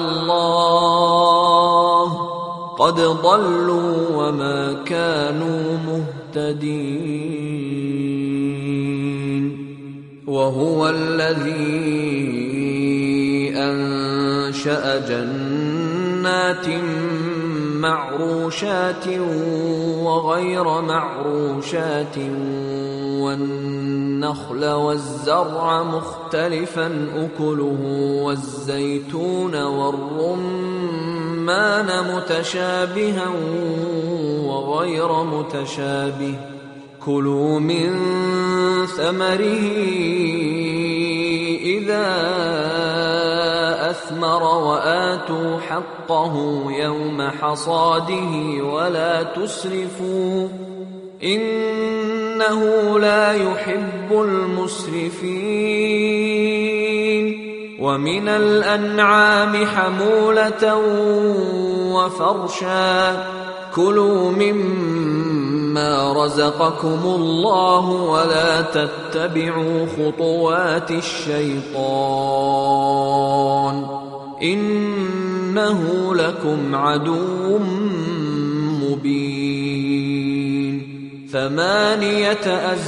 الله قد ضلوا وما كانوا مهتدين وهو الذي أنشأ جنات معروشات وغير معروشات والنخل والزرع مختلفا أكله والزيتون والرمان متشابها وغير متشابه كلوا من ثمره إذا أثمر وآتوا حقه يوم حصاده ولا تسرفوا إنه لا يحب المسرفين ومن الأنعام حمولة وفرشا كلوا مما مما رزقكم الله ولا تتبعوا خطوات الشيطان إنه لكم عدو مبين. ثمانية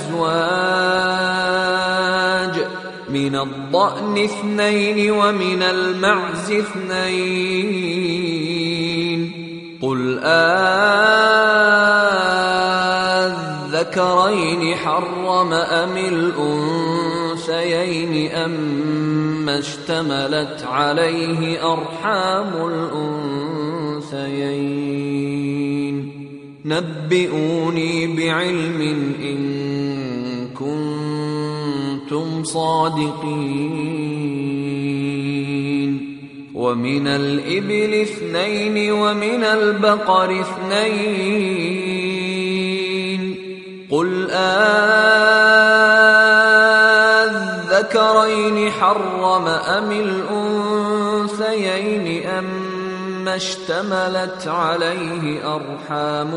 أزواج، من الضأن اثنين ومن المعز اثنين. قل أذكرين حرم أم الأنثيين أما اشتملت عليه أرحام الأنثيين؟ نبئوني بعلم إن كنتم صادقين. ومن الإبل اثنين ومن البقر اثنين. قل أذكرين حرم أم الأنثيين أما اشتملت عليه أرحام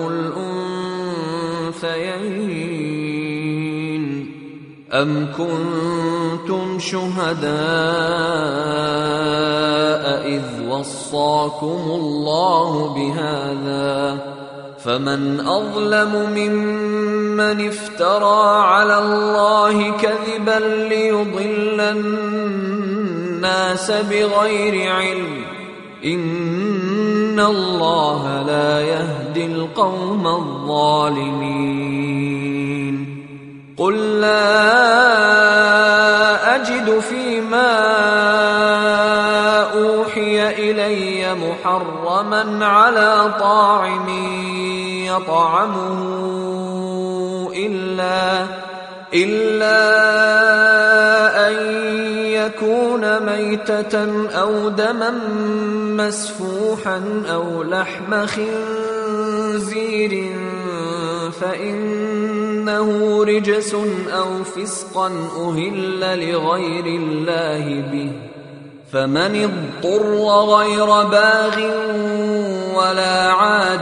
الأنثيين؟ أم كنتم شهداء إذ وصاكم الله بهذا؟ فمن أظلم ممن افترى على الله كذبا ليضل الناس بغير علم. إن الله لا يهدي القوم الظالمين. قل لا أجد فيما أوحي إلي محرما على طاعم يطعمه إلا, إلا أن يكون ميتة أو دما مسفوحا أو لحم خنزير فإنه رجس أو فسقا أهل لغير الله به. فمن اضطر غير باغ ولا عاد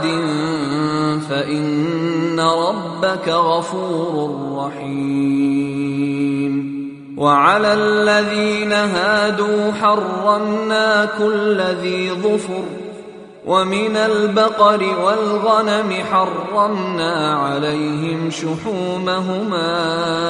فإن ربك غفور رحيم. وعلى الذين هادوا حرمنا كل ذي ظفر، ومن البقر والغنم حرمنا عليهم شحومهما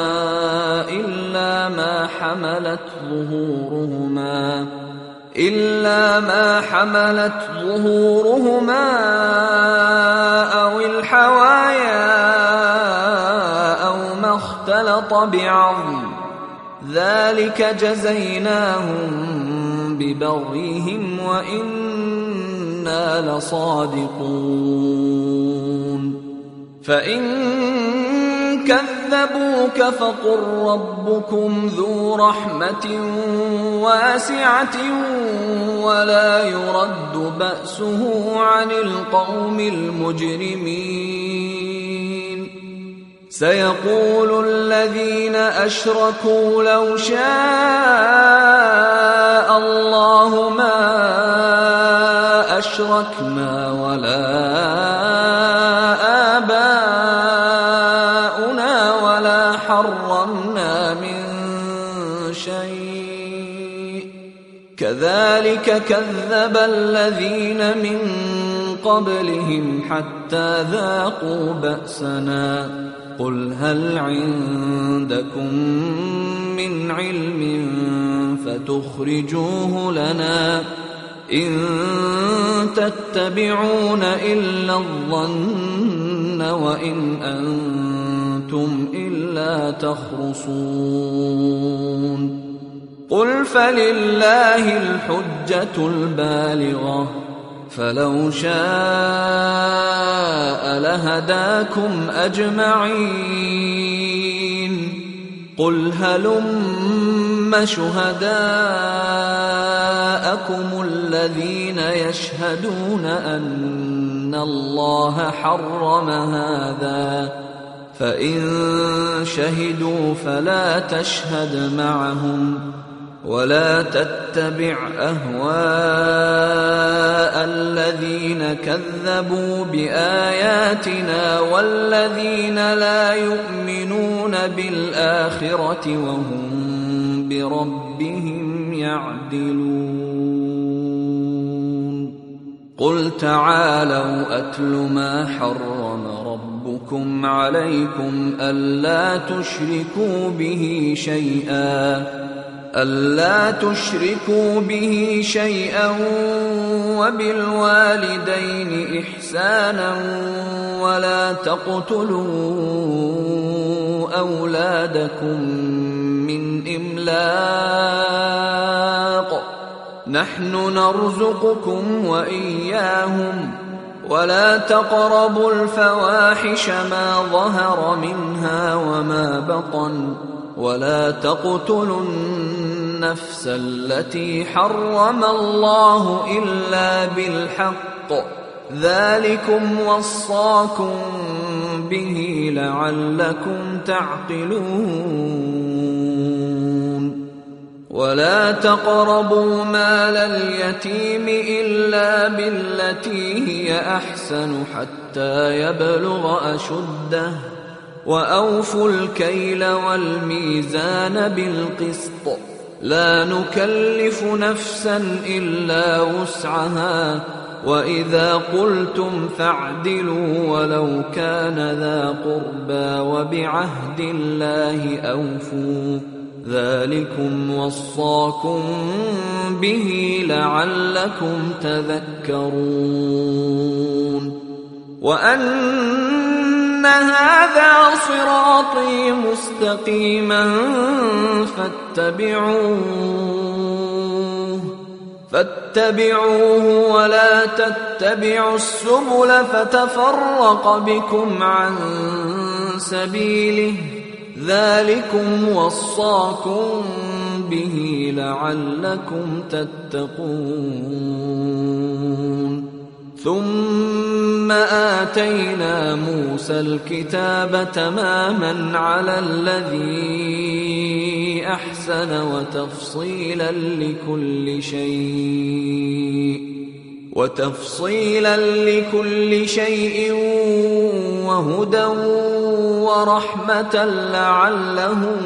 إلا ما حملت ظهورهما إلا ما حملت ظهورهما أو الحوايا أو ما اختلط بعظم، ذلك جزيناهم ببغيهم وإنا لصادقون. فإن كذبوك فقل ربكم ذو رحمة واسعة ولا يرد بأسه عن القوم المجرمين. سيقول الذين أشركوا لو شاء الله ما أشركنا ولا آباؤنا ولا حرمنا من شيء كذلك كذب الذين من قبلهم حتى ذاقوا بأسنا. قل هل عندكم من علم فتخرجوه لنا إن تتبعون إلا الظن وإن أنتم إلا تخرصون. قل فلله الحجة البالغة فلو شاء لهداكم أجمعين. قل هلم شهداءكم الذين يشهدون أن الله حرم هذا فإن شهدوا فلا تشهد معهم ولا تتبع أهواء الذين كذبوا بآياتنا والذين لا يؤمنون بالآخرة وهم بربهم يعدلون قل تعالوا أتل ما حرم ربكم عليكم ألا تشركوا به شيئا ألا تشركوا به شيئا وبالوالدين إحسانا ولا تقتلوا أولادكم من إملاق نحن نرزقكم وإياهم ولا تقربوا الفواحش ما ظهر منها وما بطن ولا تقتلوا النفس التي حرم الله إلا بالحق ذلكم وصاكم به لعلكم تعقلون ولا تقربوا مال اليتيم إلا بالتي هي أحسن حتى يبلغ أشده وأوفوا الكيل والميزان بالقسط لا نكلف نفسا إلا وسعها وإذا قلتم فاعدلوا ولو كان ذا قربى وبعهد الله أوفوا ذلكم وصاكم به لعلكم تذكرون وأن هذا صراطي مستقيما فاتبعوه فاتبعوه ولا تتبعوا السبل فتفرق بكم عن سبيله ذلكم وصاكم به لعلكم تتقون ثم آتينا موسى الكتاب تماما على الذي أحسن وتفصيلا لكل شيء وتفصيلا لكل شيء وهدى ورحمة لعلهم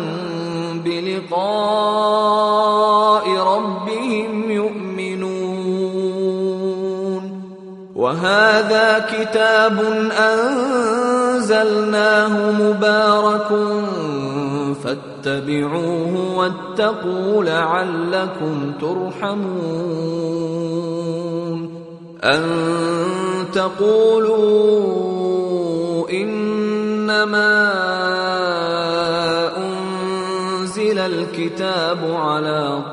بلقاء ربهم يؤمنون وهذا كتاب أنزلناه مبارك فاتبعوه واتقوا لعلكم ترحمون أن تقولوا إنما أنزل الكتاب على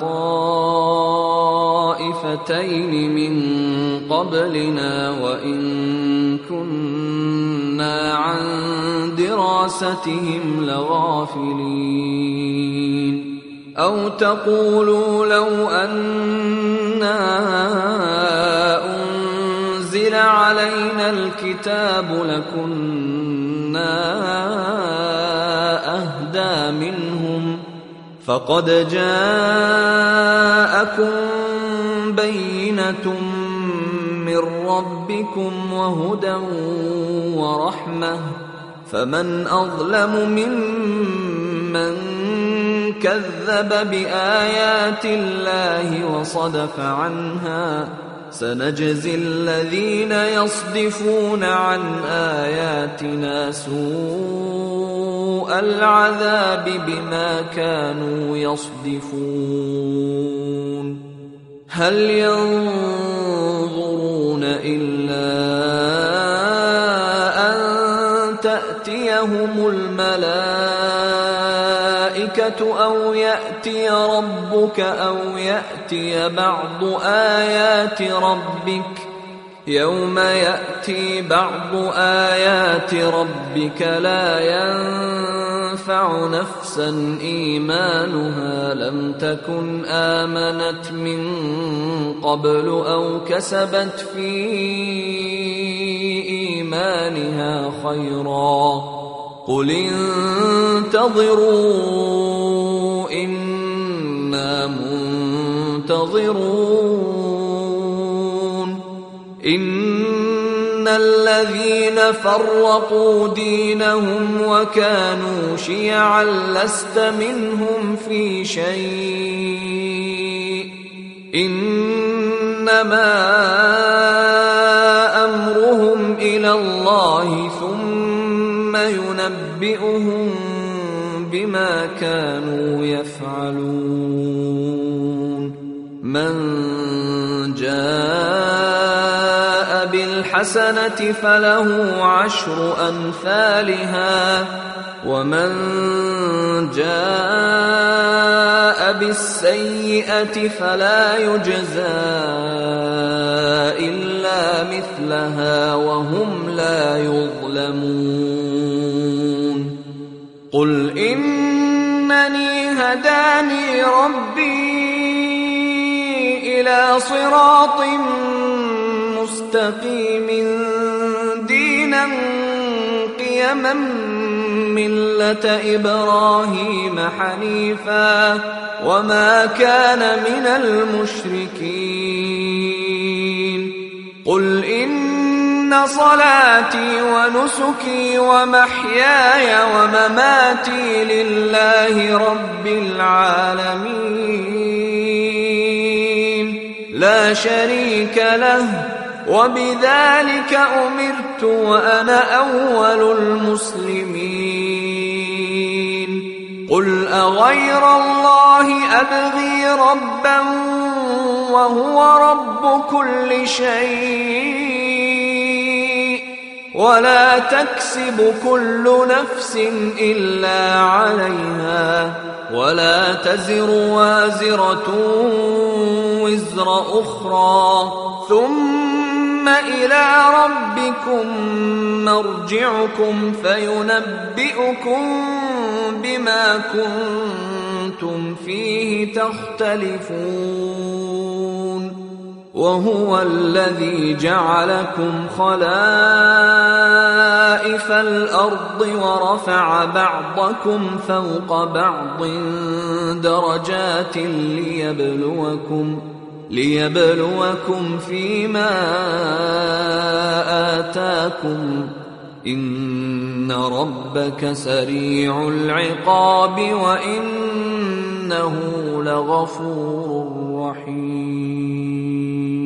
طائفتين من قبلنا وإن كنا عن دراستهم لغافلين أو تقولوا لو أنا أنزل علينا الكتاب لكنا أهدى منهم فقد جاءكم بينة من ربكم وهدى ورحمة فمن أظلم ممن كذب بآيات الله وصدف عنها سنجزي الذين يصدفون عن آياتنا سوء العذاب بما كانوا يصدفون هل ينظرون إلا أن تأتيهم الملائكة أو يأتي ربك أو يأتي بعض آيات ربك يوم يأتي بعض آيات ربك لا ينفع نفسا إيمانها لم تكن آمنت من قبل أو كسبت في إيمانها خيرا قل انتظروا إنا منتظرون منتظرون إن الذين فرقوا دينهم وكانوا شيعا لست منهم في شيء إنما أمرهم إلى الله ثم ينبئهم بما كانوا يفعلون من جاء بالحسنة فله عشر أمثالها ومن جاء بالسيئة فلا يجزى إلا مثلها وهم لا يظلمون قل إنني هداني ربي إلى صراط مستقيم دينا قيما ملة إبراهيم حنيفا وما كان من المشركين قل إن صلاتي ونسكي ومحياي ومماتي لله رب العالمين لا شريك له وبذلك أمرت وأنا أول المسلمين قل أغير الله أبغي ربا وهو رب كل شيء ولا تكسب كل نفس إلا عليها ولا تزر وازرة وزر أخرى ثم إلى ربكم مرجعكم فينبئكم بما كنتم فيه تختلفون وهو الذي جعلكم خلائف الأرض ورفع بعضكم فوق بعض درجات ليبلوكم ليبلوكم فيما آتاكم إن ربك سريع العقاب وإنه لغفور رحيم